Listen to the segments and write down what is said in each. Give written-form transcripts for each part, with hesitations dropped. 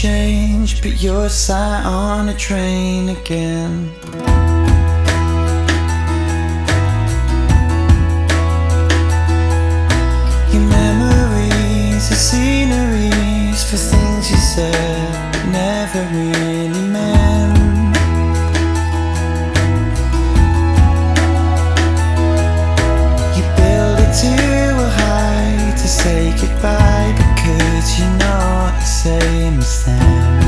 change, but you're sat on a train again. Your memories are sceneries for things you said but never really meant. You build it too high to say goodbye, because you're not the same as them.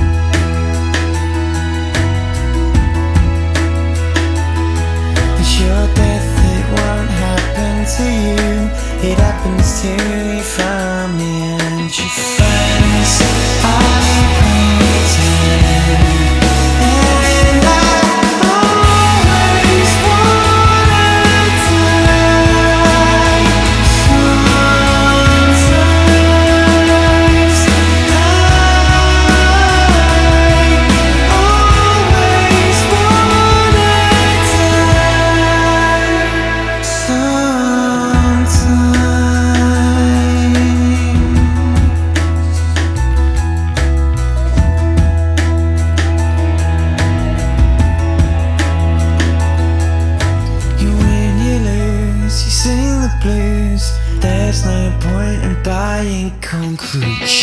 It's your death, it won't happen to you, it happens to your family and your friends. I pretend, and I always wanna die. Sometimes always wanna die. You win, you lose, you sing the blues. There's no point in buying concrete.